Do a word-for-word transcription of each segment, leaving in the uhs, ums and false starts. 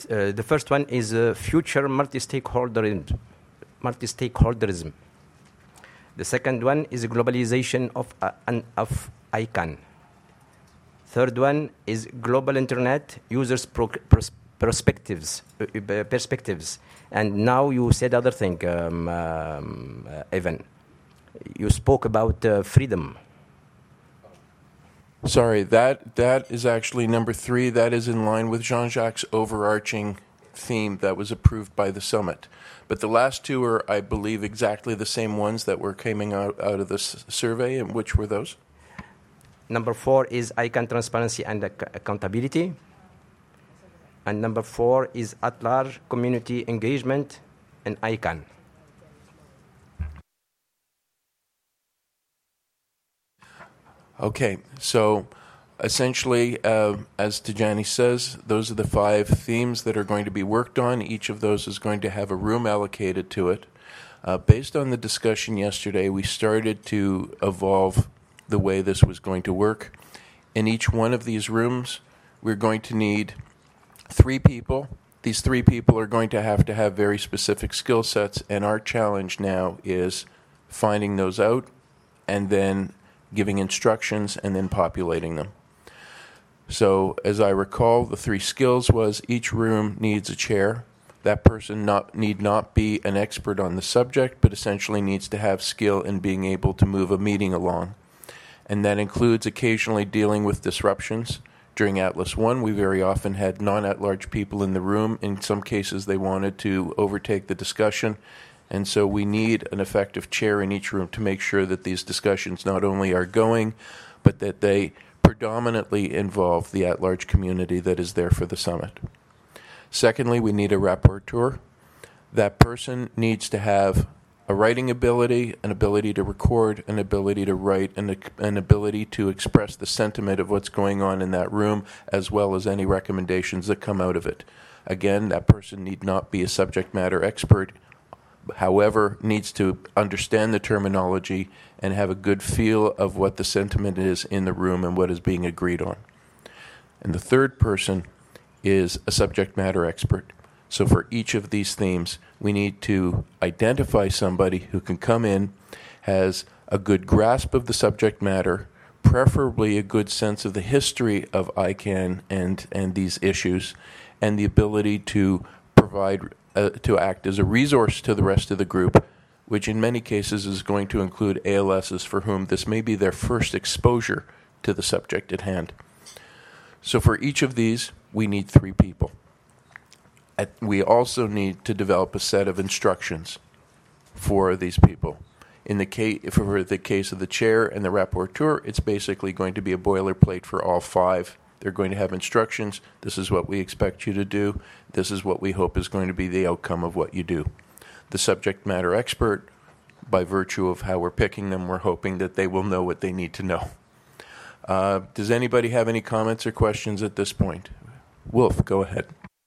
uh, the first one is uh, future multi-stakeholderism. multi-stakeholderism. The second one is globalization of, uh, of ICANN. Third one is global internet users pro- pros- perspectives. Uh, perspectives. And now you said other thing, um, um, uh, Evan. You spoke about uh, freedom. Sorry, that that is actually number three. That is in line with Jean-Jacques' overarching theme that was approved by the summit. But the last two are, I believe, exactly the same ones that were coming out, out of this survey. And which were those? Number four is ICANN transparency and ac- accountability. And number four is at-large community engagement and ICANN. Okay, so essentially, uh, as Tijani says, those are the five themes that are going to be worked on. Each of those is going to have a room allocated to it. Uh, based on the discussion yesterday, we started to evolve the way this was going to work. In each one of these rooms, we're going to need three people. These three people are going to have to have very specific skill sets, and our challenge now is finding those out and then giving instructions and then populating them. So, as I recall, the three skills was each room needs a chair. That person not, need not be an expert on the subject, but essentially needs to have skill in being able to move a meeting along. And that includes occasionally dealing with disruptions. During Atlas One, we very often had non-at-large people in the room. In some cases, they wanted to overtake the discussion. And so we need an effective chair in each room to make sure that these discussions not only are going, but that they predominantly involve the at-large community that is there for the summit. Secondly, we need a rapporteur. That person needs to have a writing ability, an ability to record, an ability to write, and an ability to express the sentiment of what's going on in that room, as well as any recommendations that come out of it. Again, that person need not be a subject matter expert, however, needs to understand the terminology and have a good feel of what the sentiment is in the room and what is being agreed on. And the third person is a subject matter expert. So for each of these themes, we need to identify somebody who can come in, has a good grasp of the subject matter, preferably a good sense of the history of ICANN and, and these issues, and the ability to provide Uh, to act as a resource to the rest of the group, which in many cases is going to include A L Ss for whom this may be their first exposure to the subject at hand. So for each of these, we need three people. At, we also need to develop a set of instructions for these people. In the case, for the case of the chair and the rapporteur, it's basically going to be a boilerplate for all five. They're going to have instructions. This is what we expect you to do. This is what we hope is going to be the outcome of what you do. The subject matter expert, by virtue of how we're picking them, we're hoping that they will know what they need to know. Uh, does anybody have any comments or questions at this point? Wolf, go ahead.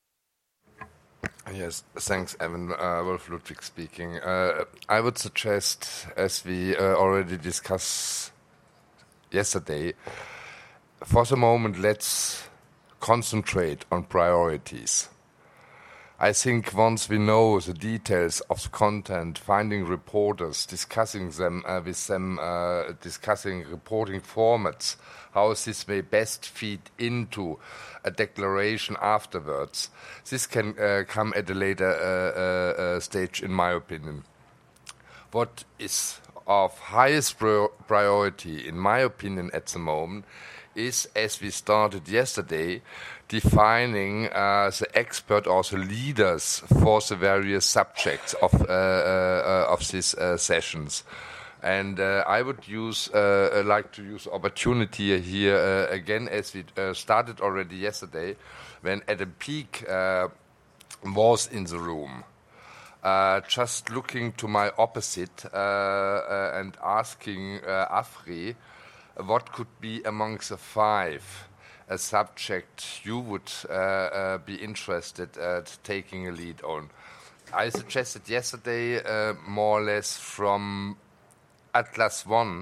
Yes, thanks, Evan. Uh, Wolf Ludwig speaking. Uh, I would suggest, as we uh, already discussed yesterday, for the moment, let's concentrate on priorities. I think once we know the details of the content, finding reporters, discussing them uh, with them, uh, discussing reporting formats, how this may best feed into a declaration afterwards, this can uh, come at a later uh, uh, stage, in my opinion. What is of highest priority, in my opinion, at the moment, is, as we started yesterday, defining uh, the expert or the leaders for the various subjects of uh, uh, of these uh, sessions. And uh, I would use uh, like to use opportunity here uh, again, as we uh, started already yesterday, when Adam Peake uh, was in the room. Uh, just looking to my opposite uh, uh, and asking uh, Afri, what could be among the five a subject you would uh, uh, be interested at taking a lead on? I suggested yesterday uh, more or less from Atlas One,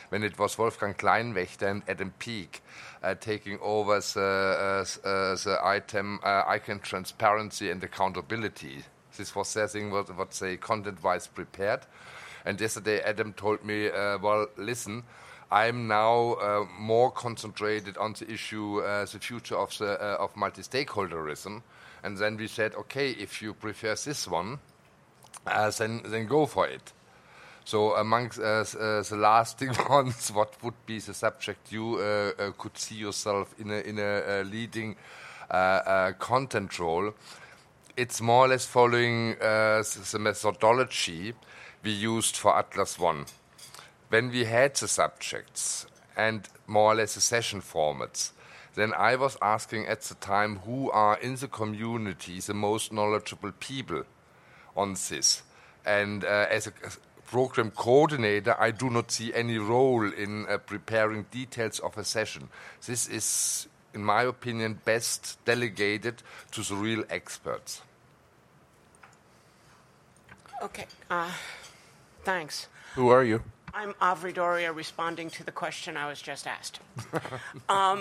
when it was Wolfgang Kleinwächter and Adam Peake uh, taking over the, uh, uh, the item uh, ICANN transparency and accountability. This was their thing, what, what they content-wise prepared. And yesterday Adam told me, uh, well, listen, I'm now uh, more concentrated on the issue, uh, the future of the uh, of multi-stakeholderism. And then we said, okay, if you prefer this one, uh, then then go for it. So amongst uh, uh, the lasting ones, what would be the subject you uh, uh, could see yourself in a in a uh, leading uh, uh, content role? It's more or less following uh, the methodology we used for Atlas One. When we had the subjects and more or less the session formats, then I was asking at the time who are in the community the most knowledgeable people on this. And uh, as a program coordinator, I do not see any role in uh, preparing details of a session. This is, in my opinion, best delegated to the real experts. Okay, uh, thanks. Who are you? I'm Avri Doria, responding to the question I was just asked. um,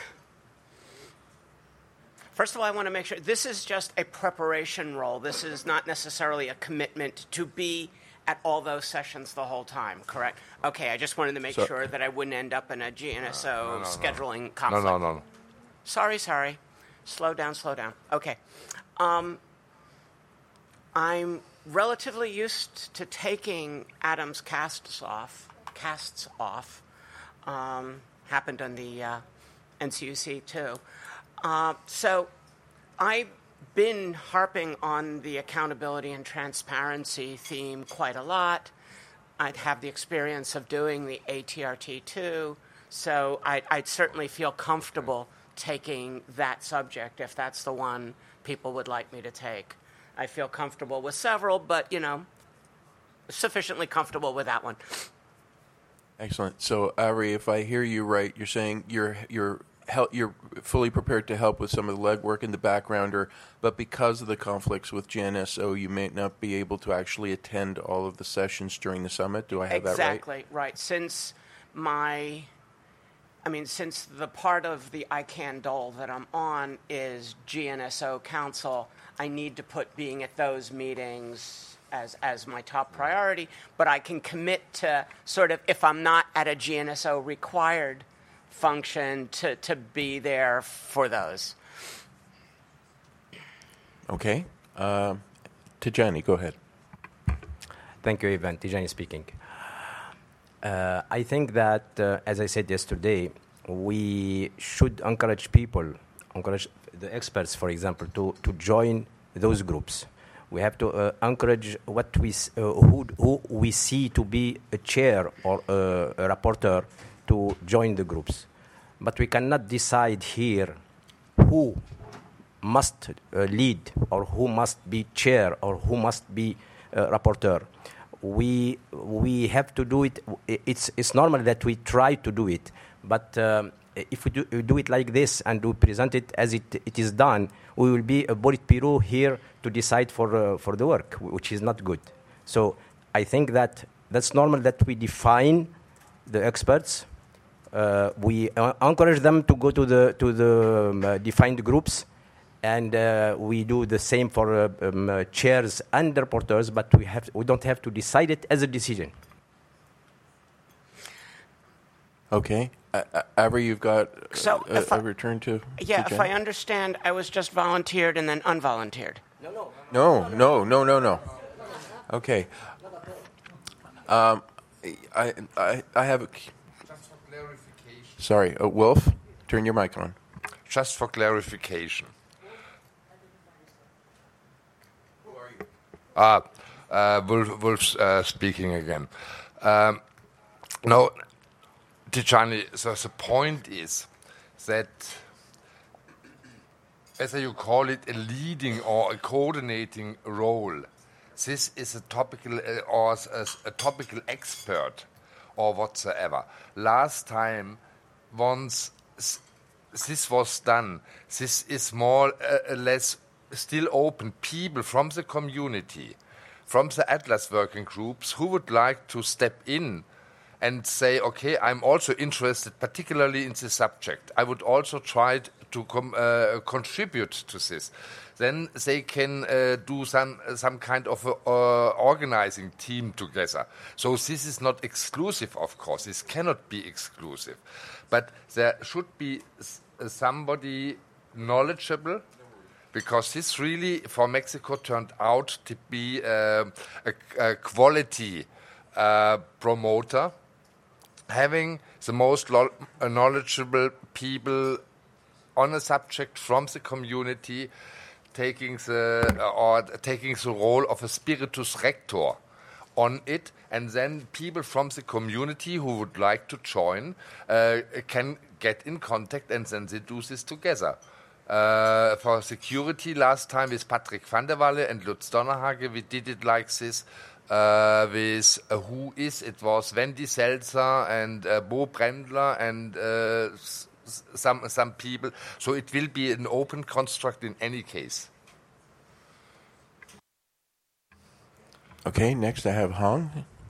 first of all, I want to make sure this is just a preparation role. This is not necessarily a commitment to be at all those sessions the whole time, correct? Okay, I just wanted to make So- sure that I wouldn't end up in a G N S O no, no, no. scheduling No, conflict. no, no. Sorry, sorry. Slow down, slow down. Okay. Um, I'm relatively used to taking Adam's casts off. Casts off. Um, happened on the uh, N C U C too. Uh, so I've been harping on the accountability and transparency theme quite a lot. I'd have the experience of doing the A T R T too, so I'd, I'd certainly feel comfortable taking that subject if that's the one people would like me to take. I feel comfortable with several, but, you know, sufficiently comfortable with that one. Excellent. So, Ari, if I hear you right, you're saying you're you're hel- you're fully prepared to help with some of the legwork in the background, or, but because of the conflicts with G N S O, you may not be able to actually attend all of the sessions during the summit. Do I have that right? Exactly, right. Since my, I mean, since the part of the ICANN D O L that I'm on is G N S O Council, I need to put being at those meetings as as my top priority, but I can commit to sort of, if I'm not at a G N S O required function, to, to be there for those. Okay. Um, Tijani, go ahead. Thank you, Ivan. Tijani speaking. Uh, I think that, uh, as I said yesterday, we should encourage people, encourage the experts, for example, to, to join those groups. We have to uh, encourage what we s- uh, who, who we see to be a chair or uh, a rapporteur to join the groups. But we cannot decide here who must uh, lead or who must be chair or who must be uh, rapporteur. We we have to do it. It's it's normal that we try to do it, but um, if we do, we do it like this and we present it as it it is done, we will be a Politburo here to decide for uh, for the work, which is not good. So I think that that's normal that we define the experts. Uh, we uh, encourage them to go to the to the um, uh, defined groups. And uh, we do the same for uh, um, uh, chairs and reporters, but we have we don't have to decide it as a decision. Okay. Uh, uh, Avery, you've got uh, So a, if I- a return to. Yeah, to if Jen? I understand, I was just volunteered and then unvolunteered. No, no, no, no, no. Okay. Um, I, I, I have a. Just for clarification. Sorry, uh, Wolf, turn your mic on. Just for clarification. Ah, uh, Wolf, Wolf uh, speaking again. Um, no, Tijani, so the point is that whether you call it a leading or a coordinating role, this is a topical uh, or a, a topical expert or whatsoever. Last time, once s- this was done, this is more or uh, less still open. People from the community, from the Atlas working groups who would like to step in and say, okay, I'm also interested particularly in this subject. I would also try to com- uh, contribute to this. Then they can uh, do some some kind of a, uh, organizing team together. So this is not exclusive, of course. This cannot be exclusive. But there should be s- somebody knowledgeable, because this really, for Mexico, turned out to be uh, a, a quality uh, promoter, having the most lo- knowledgeable people on a subject from the community, taking the uh, or taking the role of a spiritus rector on it, and then people from the community who would like to join uh, can get in contact, and then they do this together. Uh, for security, last time with Patrick van der Walle and Lutz Donnerhage, we did it like this. Uh, with uh, who is it was Wendy Seltzer and uh, Bo Brendler and uh, s- some some people. So it will be an open construct in any case. Okay, next I have Hong.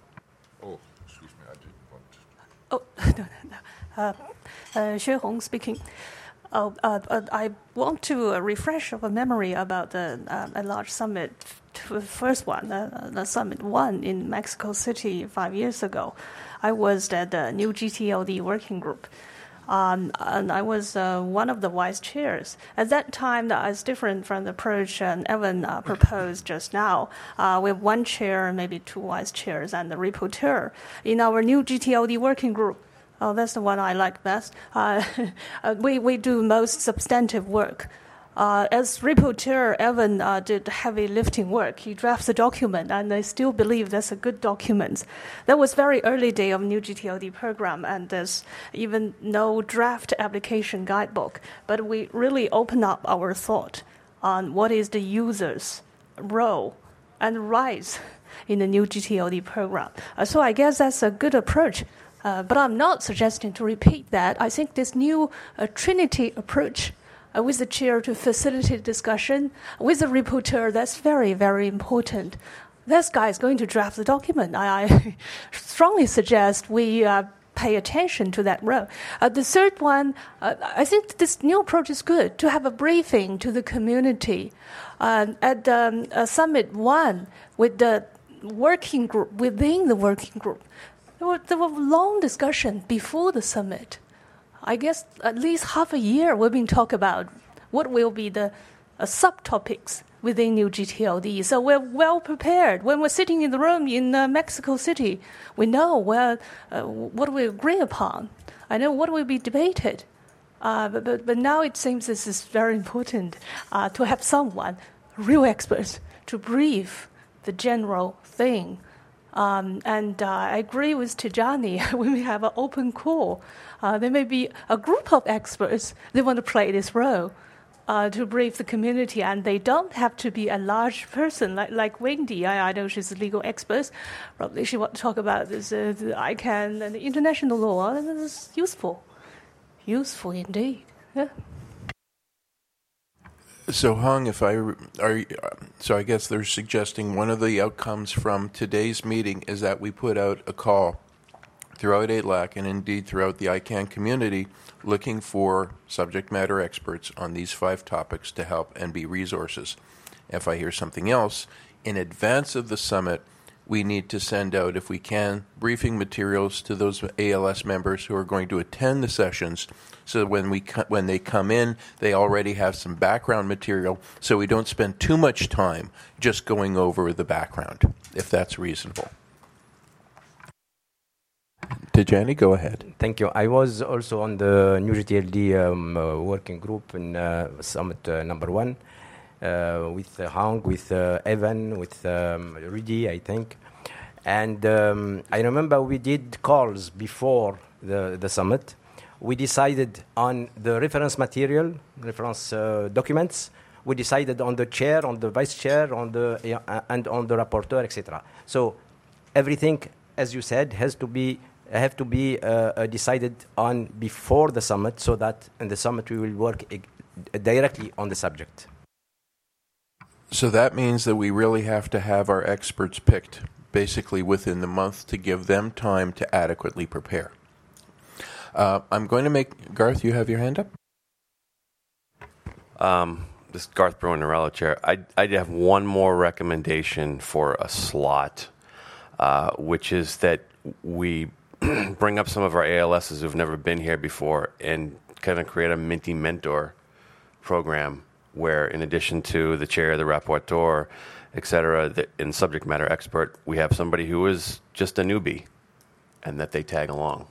Oh, excuse me, I didn't want to. Oh, no, no, no. Uh, uh, Xue Hong speaking. Oh, uh, uh, I want to uh, refresh our memory about the uh, a large summit, the first one, uh, the summit one in Mexico City five years ago. I was at the new G T L D working group, um, and I was uh, one of the vice chairs. At that time, that was different from the approach uh, Evan uh, proposed just now. Uh, we have one chair, maybe two vice chairs, and the rapporteur in our new G T L D working group. Oh, that's the one I like best. Uh, uh, we, we do most substantive work. Uh, as rapporteur, Evan uh, did heavy lifting work. He drafts the document, and I still believe that's a good document. That was very early day of new G T L D program, and there's even no draft application guidebook. But we really open up our thought on what is the user's role and rights in the new G T L D program. Uh, so I guess that's a good approach. Uh, but I'm not suggesting to repeat that. I think this new uh, Trinity approach uh, with the chair to facilitate discussion, with the rapporteur, that's very, very important. This guy is going to draft the document. I, I strongly suggest we uh, pay attention to that role. Uh, the third one, uh, I think this new approach is good, to have a briefing to the community. Uh, at um, uh, Summit one, with the working group, within the working group, There were, there were long discussion before the summit. I guess at least half a year we've been talking about what will be the uh, subtopics within new G T L D. So we're well prepared. When we're sitting in the room in uh, Mexico City, we know where, uh, what we agree upon. I know what will be debated. Uh, but, but, but now it seems this is very important uh, to have someone, real experts, to brief the general thing. Um, and uh, I agree with Tijani, when we have an open call, uh, there may be a group of experts that want to play this role uh, to brief the community, and they don't have to be a large person like, like Wendy. I, I know she's a legal expert. Probably she wants to talk about this, uh, the I CANN and the international law. And this is useful. Useful indeed. Yeah. So, Hong, if I are, so I guess they're suggesting one of the outcomes from today's meeting is that we put out a call throughout A L A C and indeed throughout the I CANN community, looking for subject matter experts on these five topics to help and be resources. If I hear something else, in advance of the summit, we need to send out, if we can, briefing materials to those A L S members who are going to attend the sessions, so that when we co- when they come in, they already have some background material, so we don't spend too much time just going over the background, if that's reasonable. Tijani, go ahead. Thank you. I was also on the new G T L D um, uh, working group in uh, summit uh, number one. Uh, with uh, Hong, with uh, Evan, with um, Rudy, I think. And um, I remember we did calls before the, the summit. We decided on the reference material, reference uh, documents. We decided on the chair, on the vice chair, on the uh, and on the rapporteur, et cetera. So everything, as you said, has to be have to be uh, decided on before the summit, so that in the summit we will work uh, directly on the subject. So that means that we really have to have our experts picked basically within the month to give them time to adequately prepare. Uh, I'm going to make, Garth, you have your hand up? Um, this is Garth Bruin, Norello Chair. I I have one more recommendation for a slot, uh, which is that we bring up some of our A L Ss who've never been here before and kind of create a Minty Mentor program where, in addition to the chair, the rapporteur, et cetera, the, and subject matter expert, we have somebody who is just a newbie and that they tag along.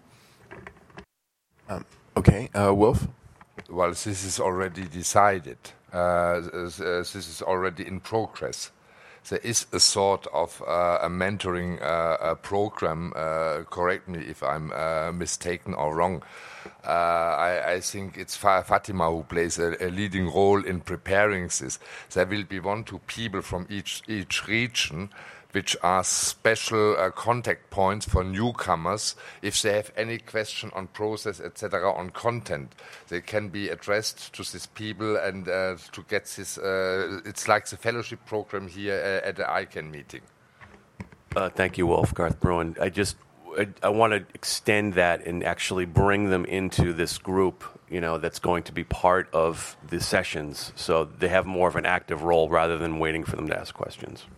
Um, okay, uh, Wolf? Well, this is already decided. Uh, this is already in progress. There is a sort of uh, a mentoring uh, a program. Uh, correct me if I'm uh, mistaken or wrong. Uh, I, I think it's Fatima who plays a, a leading role in preparing this. There will be one, two people from each each region, which are special uh, contact points for newcomers. If they have any question on process, et cetera, on content, they can be addressed to these people and uh, to get this. Uh, it's like the fellowship program here uh, at the I C A N meeting. Uh, thank you, Wolf. Garth Bruin. I just I, I want to extend that and actually bring them into this group, you know, that's going to be part of the sessions, so they have more of an active role rather than waiting for them to ask questions.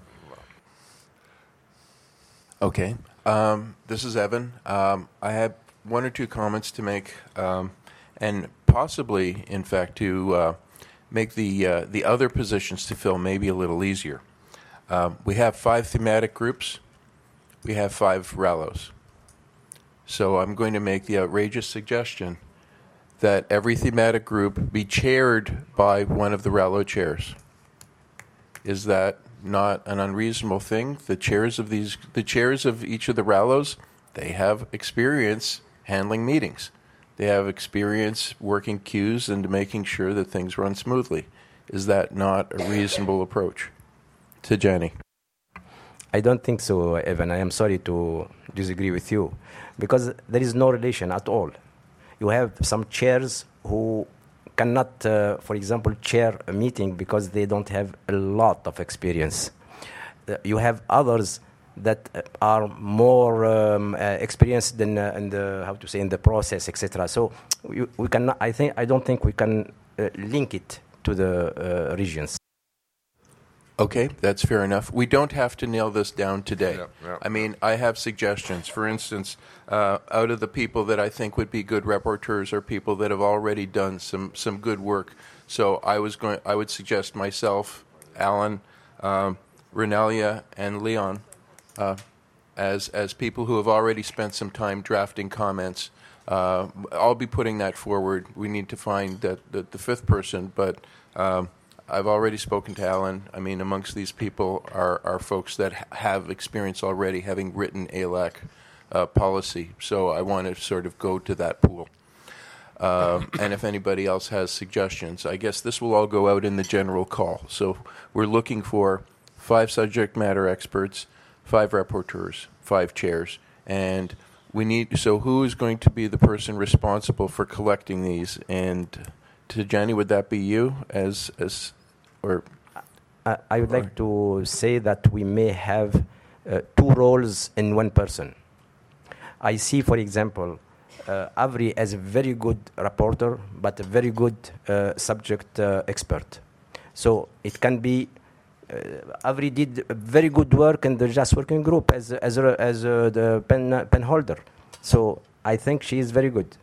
Okay. Um, this is Evan. Um, I have one or two comments to make, um, and possibly, in fact, to uh, make the uh, the other positions to fill maybe a little easier. Um, we have five thematic groups. We have five R A L Os. So I'm going to make the outrageous suggestion that every thematic group be chaired by one of the R A L O chairs. Is that not an unreasonable thing? The chairs of these, the chairs of each of the R A L Os, they have experience handling meetings. They have experience working queues and making sure that things run smoothly. Is that not a reasonable approach? To Jenny. I don't think so, Evan. I am sorry to disagree with you, because there is no relation at all. You have some chairs who cannot, uh, for example, chair a meeting because they don't have a lot of experience. Uh, you have others that are more um, uh, experienced than uh, in the how to say in the process, et cetera. So we, we can. I think I don't think we can uh, link it to the uh, regions. Okay, that's fair enough. We don't have to nail this down today. Yeah, yeah. I mean, I have suggestions. For instance, uh, out of the people that I think would be good rapporteurs are people that have already done some, some good work. So I was going. I would suggest myself, Alan, um, Renelia, and Leon uh, as as people who have already spent some time drafting comments. Uh, I'll be putting that forward. We need to find that, that the fifth person, but. Um, I've already spoken to Alan. I mean, amongst these people are, are folks that ha- have experience already having written A L A C uh, policy. So I want to sort of go to that pool. Um, and if anybody else has suggestions, I guess this will all go out in the general call. So we're looking for five subject matter experts, five rapporteurs, five chairs, and we need. So who is going to be the person responsible for collecting these? And to Jenny, would that be you as as Or, uh, I would like to say that we may have uh, two roles in one person. I see, for example, uh, Avri as a very good reporter, but a very good uh, subject uh, expert. So it can be, uh, Avri did very good work in the Just Working Group as as a, as a, the pen pen holder. So I think she is very good.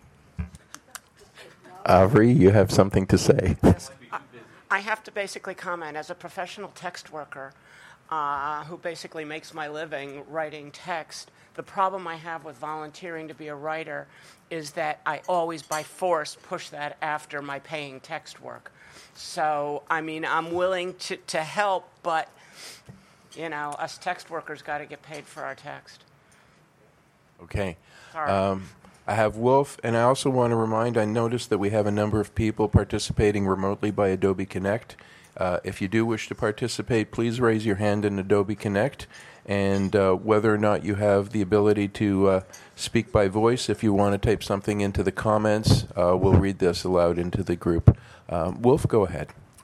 Avri, you have something to say. Yes. I have to basically comment, as a professional text worker uh, who basically makes my living writing text, the problem I have with volunteering to be a writer is that I always, by force, push that after my paying text work. So, I mean, I'm willing to, to help, but, you know, us text workers got to get paid for our text. Okay. Sorry. Um, I have Wolf, and I also want to remind, I noticed that we have a number of people participating remotely by Adobe Connect. Uh, if you do wish to participate, please raise your hand in Adobe Connect, and uh, whether or not you have the ability to uh, speak by voice, if you want to type something into the comments, uh, we'll read this aloud into the group. Um, Wolf, go ahead.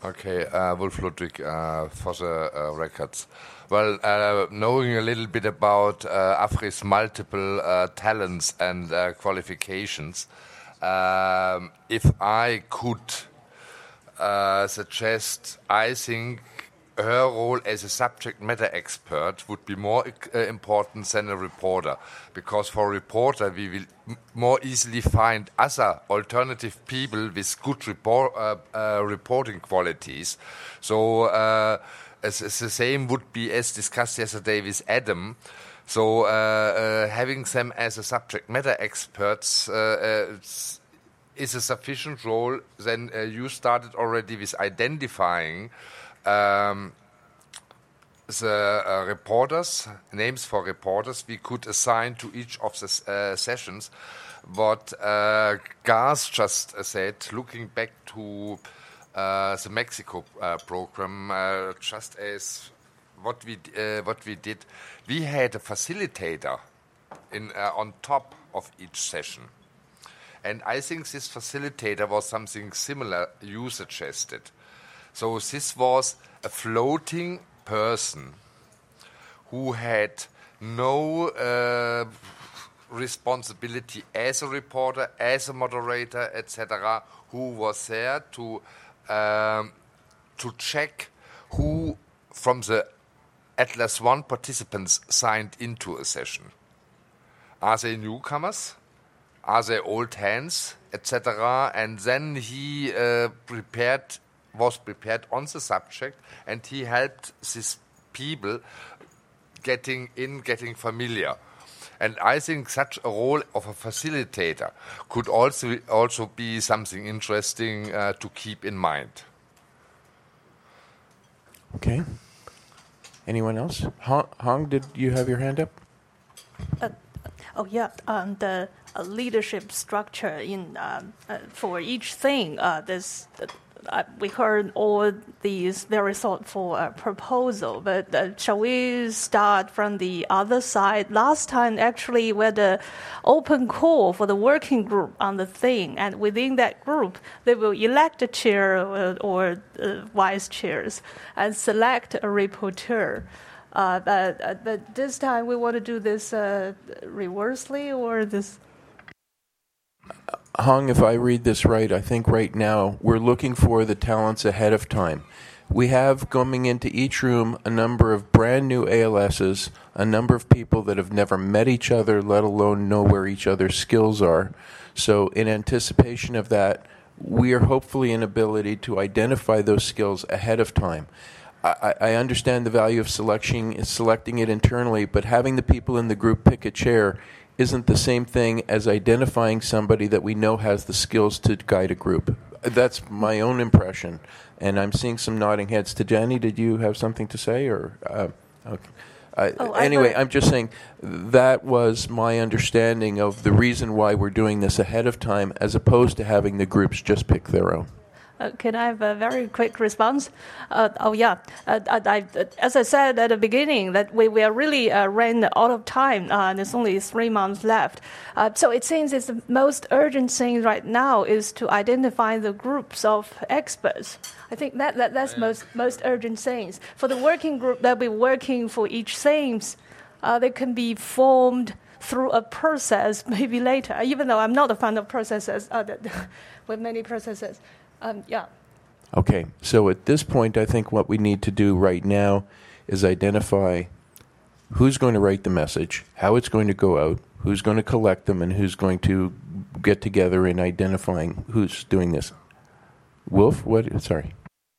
Okay, uh, Wolf Ludwig uh, for the uh, records. Well, uh, knowing a little bit about uh, Afri's multiple uh, talents and uh, qualifications, um, if I could uh, suggest, I think her role as a subject matter expert would be more uh, important than a reporter, because for a reporter we will m- more easily find other alternative people with good report, uh, uh, reporting qualities. So uh, as, as the same would be as discussed yesterday with Adam. So uh, uh, having them as a subject matter experts uh, uh, is a sufficient role. Then uh, you started already with identifying Um, the uh, reporters, names for reporters, we could assign to each of the uh, sessions. What uh, Gas just uh, said, looking back to uh, the Mexico uh, program, uh, just as what we uh, what we did, we had a facilitator in uh, on top of each session. And I think this facilitator was something similar you suggested. So this was a floating person who had no uh, responsibility as a reporter, as a moderator, et cetera, who was there to um, to check who from the Atlas One participants signed into a session. Are they newcomers? Are they old hands, et cetera? And then he uh, prepared. was prepared on the subject, and he helped these people getting in, getting familiar. And I think such a role of a facilitator could also also be something interesting uh, to keep in mind. Okay. Anyone else? Hong, Hong, did you have your hand up? Uh, oh yeah, um, the uh, leadership structure in um, uh, for each thing. Uh, there's. Uh, Uh, we heard all these very thoughtful uh, proposal, but uh, shall we start from the other side? Last time, actually, we had an open call for the working group on the thing, and within that group, they will elect a chair or, or uh, vice chairs and select a rapporteur. Uh, but, uh, but this time, we want to do this uh, reversely, or this... Hong, if I read this right, I think right now we're looking for the talents ahead of time. We have coming into each room a number of brand new A L Ss, a number of people that have never met each other, let alone know where each other's skills are. So in anticipation of that, we are hopefully an ability to identify those skills ahead of time. I, I understand the value of selection, selecting it internally, but having the people in the group pick a chair isn't the same thing as identifying somebody that we know has the skills to guide a group. That's my own impression, and I'm seeing some nodding heads. Tajani, did you have something to say? Or uh, okay. uh, oh, Anyway, I'm just saying that was my understanding of the reason why we're doing this ahead of time, as opposed to having the groups just pick their own. Uh, can I have a very quick response? Uh, oh, yeah. Uh, I, I, as I said at the beginning, that we, we are really uh, ran out of time, uh, and there's only three months left. Uh, so it seems it's the most urgent thing right now is to identify the groups of experts. I think that, that that's most most urgent things. For the working group that will be working for each themes, uh, they can be formed through a process maybe later, even though I'm not a fan of processes, uh, with many processes. Um, yeah. Okay, so at this point, I think what we need to do right now is identify who's going to write the message, how it's going to go out, who's going to collect them, and who's going to get together in identifying who's doing this. Wolf, what? Sorry.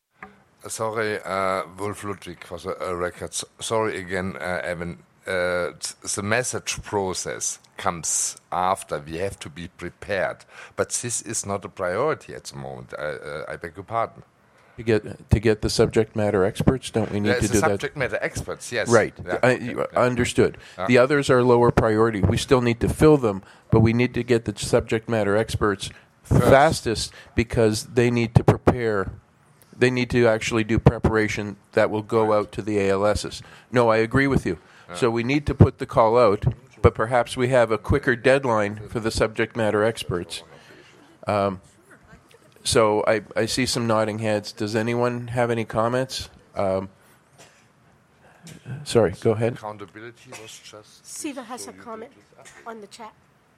Sorry, uh, Wolf Ludwig for the uh, records. Sorry again, uh, Evan. Uh, the message process comes after. We have to be prepared, but this is not a priority at the moment. I, uh, I beg your pardon. To get to get the subject matter experts, don't we need There's to do that? Subject matter experts, yes. Right. Yeah. I, Okay. Yeah. Understood. Yeah. The others are lower priority. We still need to fill them, but we need to get the subject matter experts First. fastest, because they need to prepare. They need to actually do preparation that will go Right. out to the A L Ss. No, I agree with you. So we need to put the call out, but perhaps we have a quicker deadline for the subject matter experts. Um, so I, I see some nodding heads. Does anyone have any comments? Um, sorry, go ahead. Accountability was just... Siva has a comment on the chat.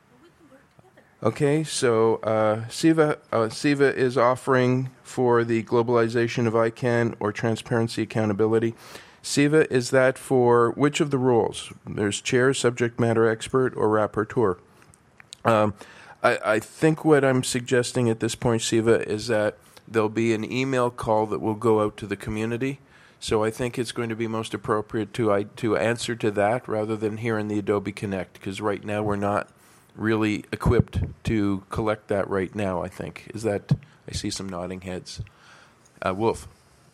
Okay, so uh, Siva, uh, Siva is offering for the globalization of I CANN or transparency accountability. Siva, is that for which of the roles? There's chair, subject matter expert, or rapporteur. Um, I, I think what I'm suggesting at this point, Siva, is that there'll be an email call that will go out to the community. So I think it's going to be most appropriate to I, to answer to that rather than here in the Adobe Connect, because right now we're not really equipped to collect that right now, I think. Is that, I see some nodding heads. Uh, Wolf.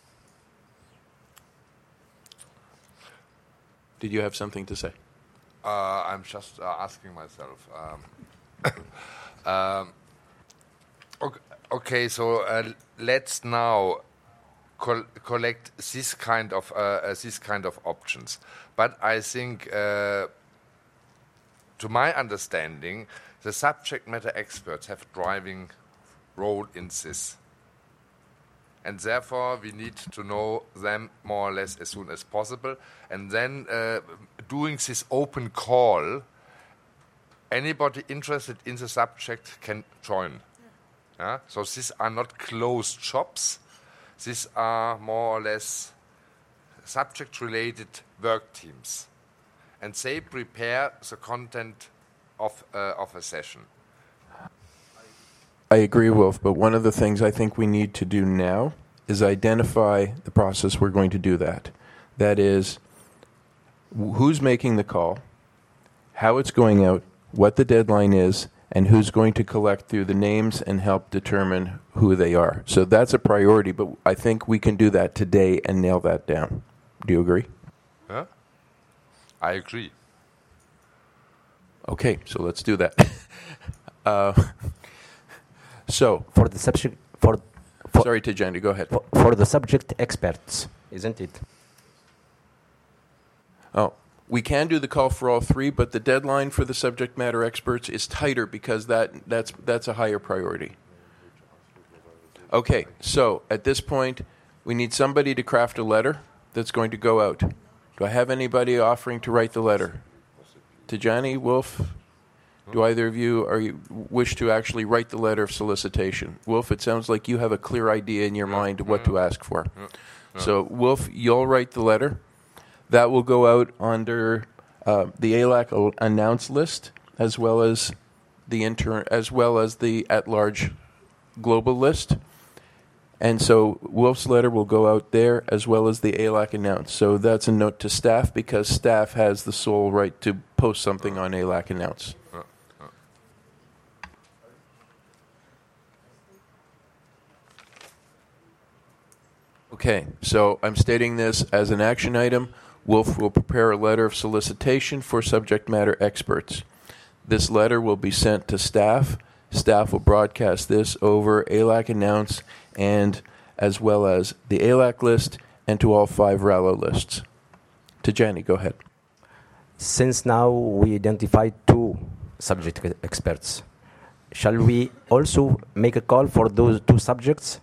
Did you have something to say? Uh, I'm just uh, asking myself. Um, um, okay, okay, so uh, let's now col- collect this kind of uh, uh, this kind of options. But I think, uh, to my understanding, the subject matter experts have a driving role in this. And therefore, we need to know them more or less as soon as possible. And then uh, doing this open call, anybody interested in the subject can join. Yeah. Yeah? So these are not closed shops. These are more or less subject-related work teams. And they prepare the content of, uh, of a session. I agree, Wolf, but one of the things I think we need to do now is identify the process we're going to do that. That is, who's making the call, how it's going out, what the deadline is, and who's going to collect through the names and help determine who they are. So that's a priority, but I think we can do that today and nail that down. Do you agree? Yeah, I agree. Okay, so let's do that. uh, so For the subject, for, for sorry, Tejani, go ahead. For, for the subject experts, isn't it? Oh, we can do the call for all three, but the deadline for the subject matter experts is tighter because that that's that's a higher priority. Okay, so at this point, we need somebody to craft a letter that's going to go out. Do I have anybody offering to write the letter? Tejani, Wolf, do either of you are you wish to actually write the letter of solicitation? Wolf, it sounds like you have a clear idea in your mind of what to ask for. So, Wolf, you'll write the letter. That will go out under uh, the A L A C announce list, as well as the inter- as well as the at-large global list. And so Wolf's letter will go out there, as well as the A L A C announce. So that's a note to staff, because staff has the sole right to post something on A L A C announce. Okay, so I'm stating this as an action item. Wolf will prepare a letter of solicitation for subject matter experts. This letter will be sent to staff. Staff will broadcast this over A L A C announce, and as well as the A L A C list, and to all five R A L O lists. Tejani, go ahead. Since now we identified two subject experts, shall we also make a call for those two subjects?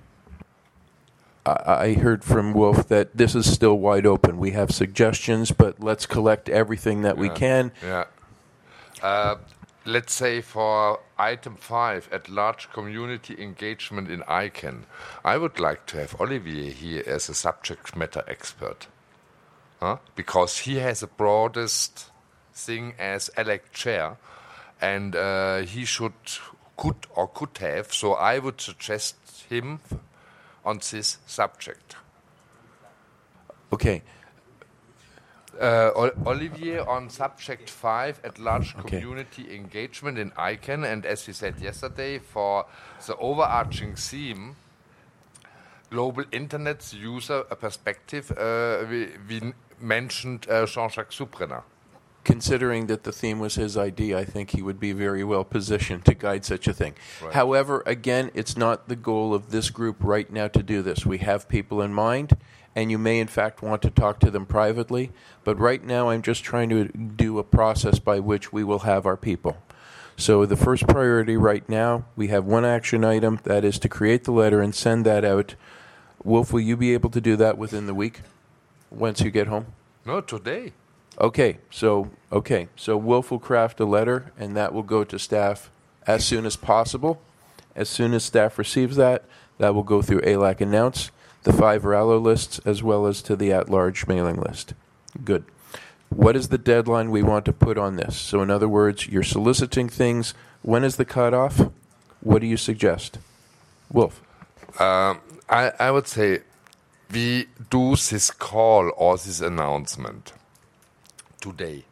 I heard from Wolf that this is still wide open. We have suggestions, but let's collect everything that we Yeah. can. Yeah. Uh, let's say for item five, at large community engagement in I CANN, I would like to have Olivier here as a subject matter expert. Huh? Because he has the broadest thing as elect chair, and uh, he should, could or could have, so I would suggest him on this subject. Okay. Uh, Ol- Olivier on subject five, at large Okay. community engagement in I CANN, and as we said yesterday, for the overarching theme, global internet user perspective, uh, we, we mentioned uh, Jean-Jacques Souprenat. Considering that the theme was his idea, I think he would be very well positioned to guide such a thing. Right. However, again, it's not the goal of this group right now to do this. We have people in mind, and you may in fact want to talk to them privately, but right now I'm just trying to do a process by which we will have our people. So the first priority right now, we have one action item, that is to create the letter and send that out. Wolf, will you be able to do that within the week, once you get home? No, today. Okay, so okay, so Wolf will craft a letter, and that will go to staff as soon as possible. As soon as staff receives that, that will go through A L A C Announce, the five Rallo lists, as well as to the at-large mailing list. Good. What is the deadline we want to put on this? So in other words, you're soliciting things. When is the cutoff? What do you suggest? Wolf? Um, I, I would say we do this call or this announcement today.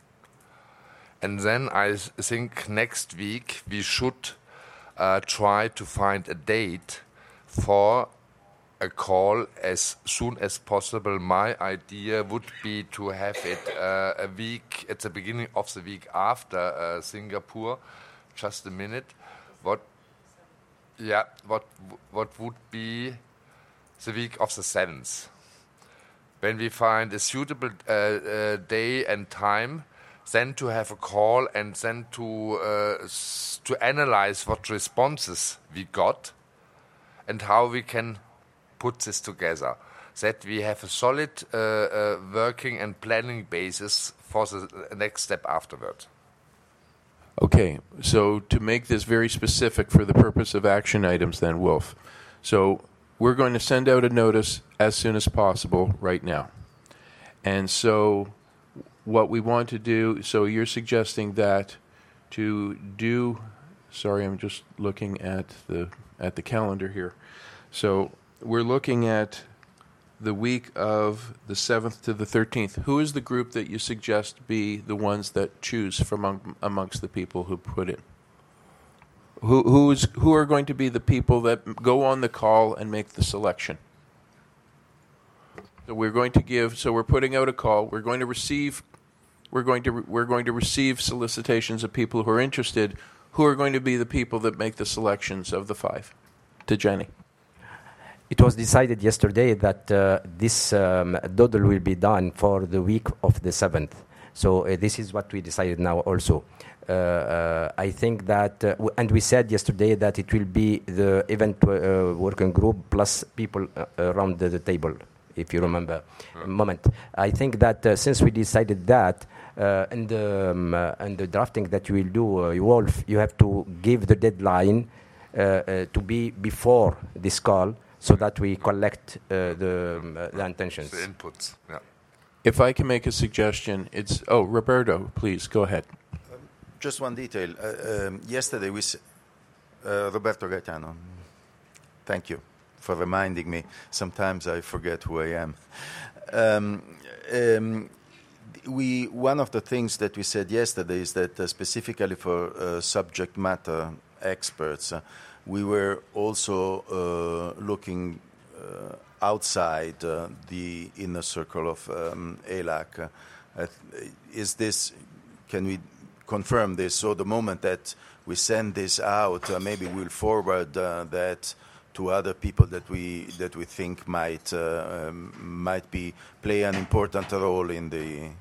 And then I th- think next week we should uh, try to find a date for a call as soon as possible. My idea would be to have it uh, a week at the beginning of the week after uh, Singapore. Just a minute. What? Yeah. What? What would be the week of the seventh? When we find a suitable uh, uh, day and time, then to have a call and then to uh, s- to analyze what responses we got and how we can put this together, that we have a solid uh, uh, working and planning basis for the next step afterward. Okay, so to make this very specific for the purpose of action items then, Wolf. So we're going to send out a notice as soon as possible right now. And so what we want to do, so you're suggesting that to do, sorry, I'm just looking at the at the calendar here. So we're looking at the week of the seventh to the thirteenth. Who is the group that you suggest be the ones that choose from among, amongst the people who put in? Who who's who are going to be the people that go on the call and make the selection? So we're going to give. So we're putting out a call. We're going to receive. We're going to we're going to receive solicitations of people who are interested. Who are going to be the people that make the selections of the five? To Jenny. It was decided yesterday that uh, this um, doodle will be done for the week of the seventh. So uh, this is what we decided now also. Uh, uh, I think that, uh, w- and we said yesterday that it will be the event uh, working group plus people uh, around the, the table, if you remember. Yeah. Moment. I think that uh, since we decided that, uh, in, the, um, uh, in the drafting that you will do, uh, Wolf, you have to give the deadline uh, uh, to be before this call, so that we collect uh, the, um, uh, the intentions. The inputs, yeah. If I can make a suggestion, it's oh Roberto, please go ahead. Just one detail. Uh, um, yesterday we, s- uh, Roberto Gaetano. Thank you for reminding me. Sometimes I forget who I am. Um, um, we one of the things that we said yesterday is that uh, specifically for uh, subject matter experts, uh, we were also uh, looking uh, outside uh, the inner circle of um, A L A C. Uh, is this? Can we confirm this? So the moment that we send this out, uh, maybe we'll forward uh, that to other people that we that we think might uh, um, might be play an important role in the.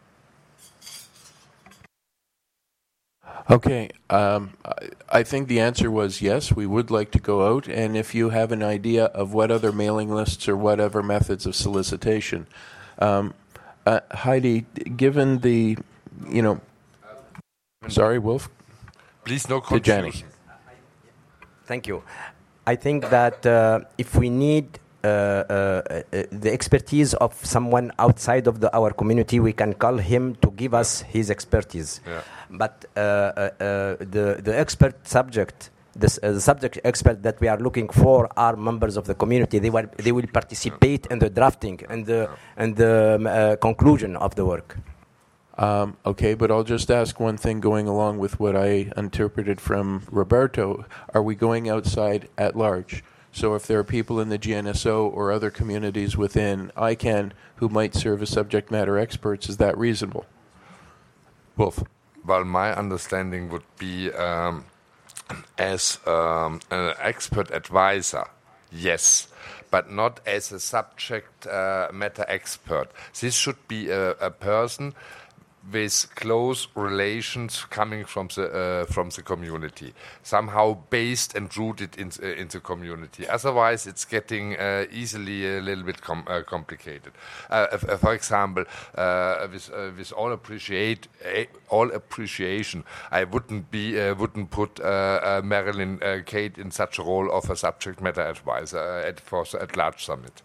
Okay, um, I, I think the answer was yes, we would like to go out, and if you have an idea of what other mailing lists or whatever methods of solicitation. Um, uh, Heidi, given the, you know, sorry, Wolf? Please, no To Jenny. confusion. Thank you. I think that uh, if we need uh, uh, uh, the expertise of someone outside of the, our community, we can call him to give us his expertise. Yeah. But uh, uh, uh, the the expert subject, this, uh, the subject expert that we are looking for are members of the community. They will they will participate in the drafting and the and the um, uh, conclusion of the work. Um, okay, but I'll just ask one thing going along with what I interpreted from Roberto. Are we going outside at large? So if there are people in the G N S O or other communities within I CANN who might serve as subject matter experts, is that reasonable? Wolf? Well, my understanding would be um, as um, an expert advisor, yes, but not as a subject uh, matter expert. This should be a, a person with close relations coming from the uh, from the community, somehow based and rooted in uh, in the community. Otherwise, it's getting uh, easily a little bit com- uh, complicated. Uh, uh, for example, uh, with uh, with all appreciate uh, all appreciation, I wouldn't be uh, wouldn't put uh, uh, Marilyn uh, Kate in such a role of a subject matter advisor uh, at for the at large summit.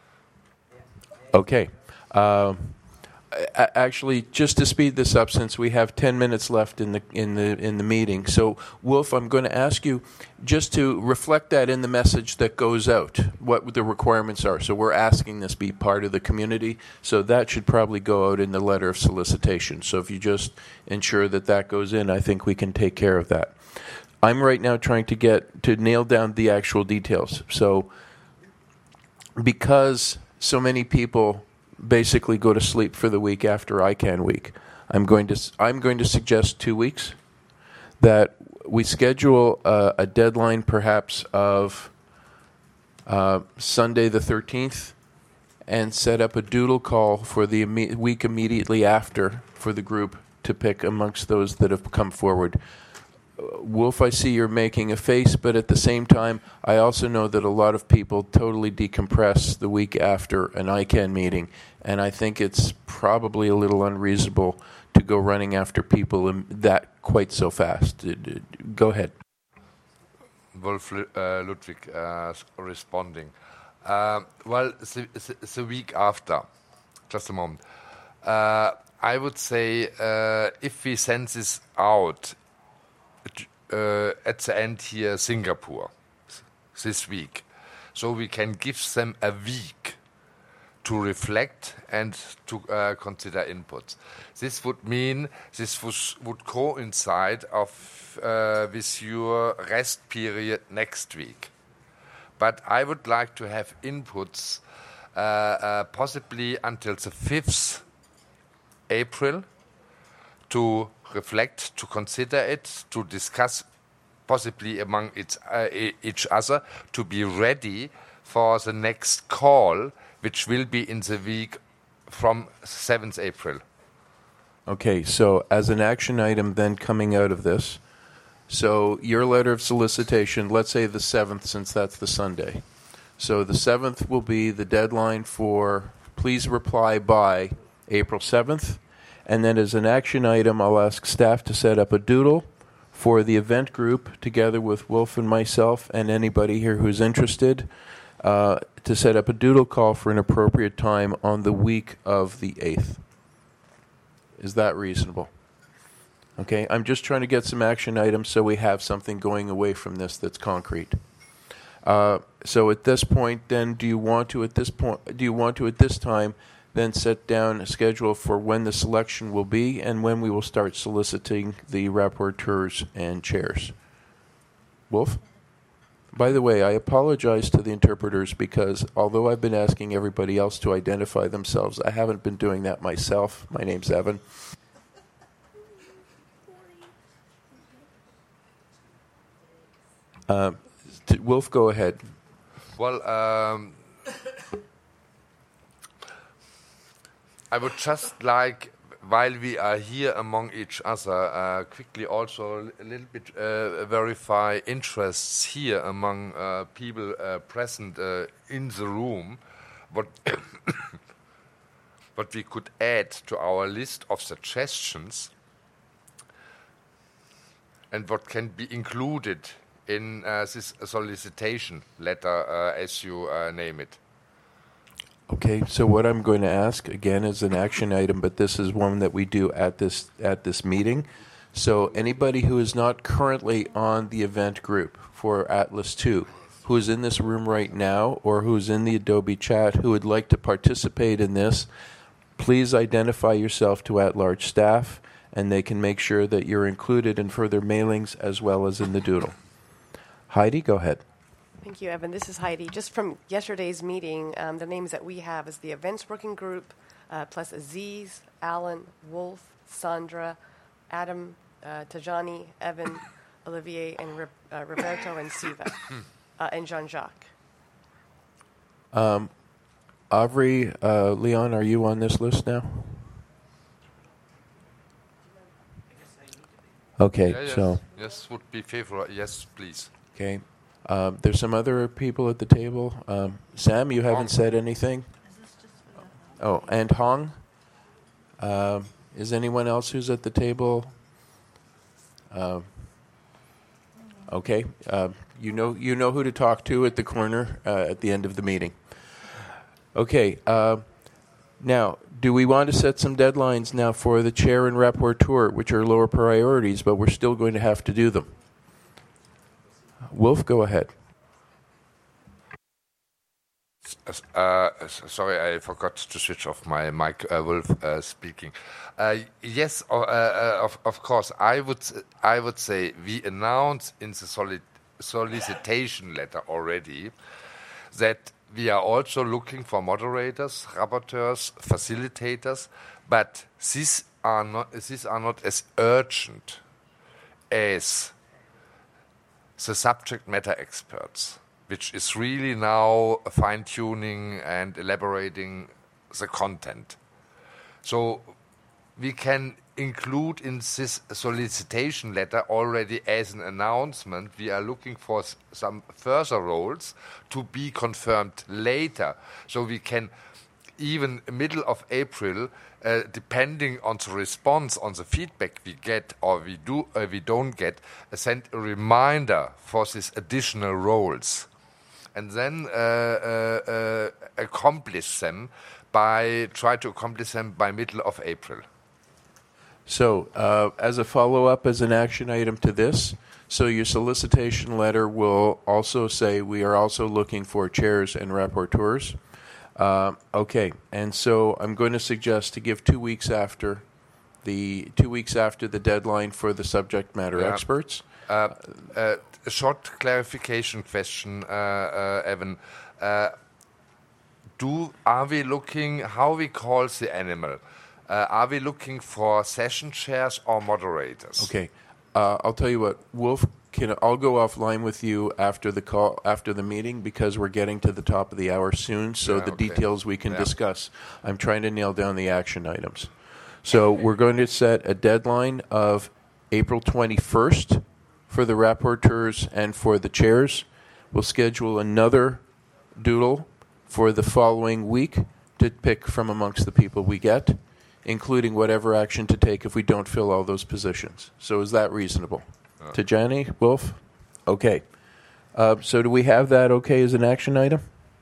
Okay. Um, a- actually, just to speed this up, since we have ten minutes left in the in the in the meeting, so Wolf, I'm going to ask you just to reflect that in the message that goes out, what the requirements are. So we're asking this be part of the community, so that should probably go out in the letter of solicitation. So if you just ensure that that goes in, I think we can take care of that. I'm right now trying to get to nail down the actual details. So because so many people basically go to sleep for the week after I C A N week, I'm going to I'm going to suggest two weeks, that we schedule a, a deadline perhaps of uh, Sunday the thirteenth, and set up a doodle call for the imme- week immediately after for the group to pick amongst those that have come forward. Wolf, I see you're making a face, but at the same time, I also know that a lot of people totally decompress the week after an I C A N meeting, and I think it's probably a little unreasonable to go running after people in that quite so fast. Go ahead. Wolf uh, Ludwig uh, responding. Uh, well, the, the, the week after, just a moment. Uh, I would say uh, if we send this out uh, at the end here, Singapore, this week, so we can give them a week to reflect and to uh, consider inputs. This would mean this was, would coincide of uh, with your rest period next week. But I would like to have inputs uh, uh, possibly until the fifth April to reflect, to consider it, to discuss possibly among its, uh, each other, to be ready for the next call, which will be in the week from seventh April. Okay, so as an action item then coming out of this, so your letter of solicitation, let's say the seventh, since that's the Sunday. So the seventh will be the deadline for please reply by April seventh. And then as an action item, I'll ask staff to set up a doodle for the event group together with Wolf and myself and anybody here who's interested uh, to set up a doodle call for an appropriate time on the week of the eighth. Is that reasonable? Okay, I'm just trying to get some action items so we have something going away from this that's concrete. Uh, so at this point, then, do you want to at this point? Do you want to at this time then set down a schedule for when the selection will be and when we will start soliciting the rapporteurs and chairs? Wolf? By the way, I apologize to the interpreters because although I've been asking everybody else to identify themselves, I haven't been doing that myself. My name's Evan. Uh, t- Wolf, go ahead. Well, um, I would just like, while we are here among each other, uh, quickly also a little bit uh, verify interests here among uh, people uh, present uh, in the room, what what we could add to our list of suggestions and what can be included in uh, this solicitation letter, uh, as you uh, name it. Okay, so what I'm going to ask again is an action item, but this is one that we do at this at this meeting. So anybody who is not currently on the event group for Atlas two, who is in this room right now, or who's in the Adobe chat, who would like to participate in this, please identify yourself to at-large staff, and they can make sure that you're included in further mailings as well as in the doodle. Heidi, go ahead. Thank you, Evan. This is Heidi. Just from yesterday's meeting, um, the names that we have is the Events Working Group, uh, plus Aziz, Alan, Wolf, Sandra, Adam, uh, Tajani, Evan, Olivier, and Ri- uh, Roberto, and Siva, uh, and Jean-Jacques. Um, Aubrey, uh, Leon, are you on this list now? Okay, Yeah, yes, so yes, would be favorable. Yes, please. okay. Um, there's some other people at the table. Um, Sam, you haven't Hong. said anything. Oh, and Hong. Um, is anyone else who's at the table? Um, okay, uh, you know you know who to talk to at the corner uh, at the end of the meeting. Okay. Uh, now, do we want to set some deadlines now for the chair and rapporteur, which are lower priorities, but we're still going to have to do them? Wolf, go ahead. Uh, s- sorry, I forgot to switch off my mic. Uh, Wolf uh, speaking. Uh, yes, uh, uh, of, of course. I would I would say we announced in the soli- solicitation letter already that we are also looking for moderators, rapporteurs, facilitators, but these are not these are not as urgent as the subject matter experts, which is really now fine-tuning and elaborating the content. So we can include in this solicitation letter already as an announcement we are looking for s- some further roles to be confirmed later. So we can even middle of April, uh, depending on the response, on the feedback we get or we do uh, we don't get, uh, send a reminder for these additional roles, and then uh, uh, uh, accomplish them by try to accomplish them by middle of April. So, uh, as a follow-up, as an action item to this, so your solicitation letter will also say we are also looking for chairs and rapporteurs. Uh, okay, and so I'm going to suggest to give two weeks after the two weeks after the deadline for the subject matter Yeah. experts. Uh, uh, a short clarification question, uh, uh, Evan. Uh, do are we looking how we call the animal? Uh, are we looking for session chairs or moderators? Okay, uh, I'll tell you what, Wolf. Can I'll go offline with you after the call after the meeting because we're getting to the top of the hour soon. So Yeah, the okay. details we can Yeah. discuss. I'm trying to nail down the action items. So we're going to set a deadline of April twenty-first for the rapporteurs and for the chairs. We'll schedule another doodle for the following week to pick from amongst the people we get, including whatever action to take if we don't fill all those positions. So is that reasonable? To Johnny, Wolf? Okay. Uh, so do we have that okay as an action item?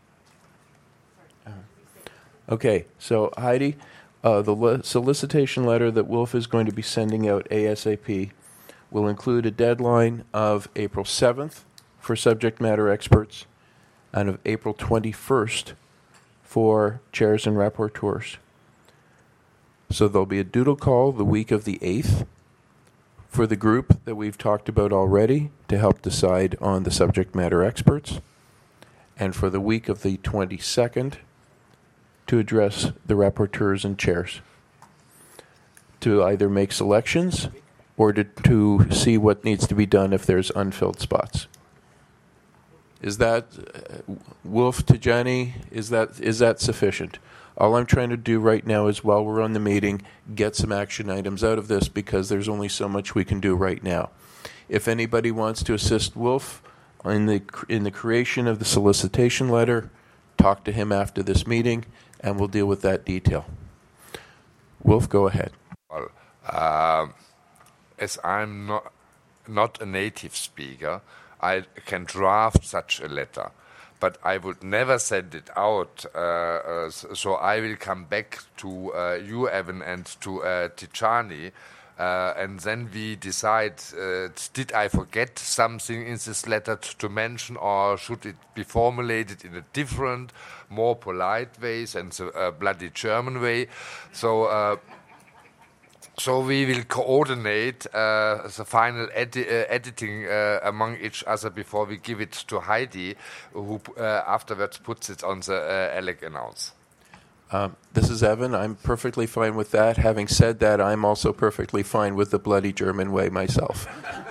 Okay, so Heidi, uh, the le- solicitation letter that Wolf is going to be sending out ASAP will include a deadline of April seventh for subject matter experts and of April twenty-first for chairs and rapporteurs. So there'll be a doodle call the week of the eighth for the group that we've talked about already to help decide on the subject matter experts, and for the week of the twenty-second to address the rapporteurs and chairs, to either make selections or to, to see what needs to be done if there's unfilled spots. Is that, uh, Wolf to Jenny, is that is that sufficient? All I'm trying to do right now is, while we're on the meeting, get some action items out of this because there's only so much we can do right now. If anybody wants to assist Wolf in the in the creation of the solicitation letter, talk to him after this meeting, and we'll deal with that detail. Wolf, go ahead. Well, um, as I'm not, not a native speaker, I can draft such a letter, but I would never send it out. Uh, uh, so I will come back to uh, you, Evan, and to uh, Tijani, uh, and then we decide, uh, did I forget something in this letter t- to mention, or should it be formulated in a different, more polite way than the uh, bloody German way? So... Uh, So we will coordinate uh, the final edi- uh, editing uh, among each other before we give it to Heidi, who uh, afterwards puts it on the uh, E L E C announce. Um, this is Evan. I'm perfectly fine with that. Having said that, I'm also perfectly fine with the bloody German way myself.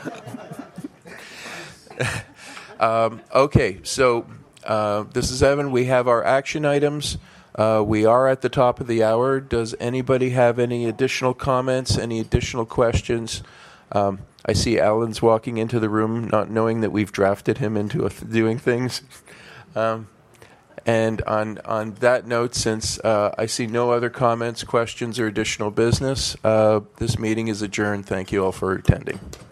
um, okay, so uh, this is Evan. We have our action items. Uh, we are at the top of the hour. Does anybody have any additional comments, any additional questions Um, I see Alan's walking into the room, not knowing that we've drafted him into a th- doing things. Um, and on on that note, since uh, I see no other comments, questions, or additional business, uh, this meeting is adjourned. Thank you all for attending.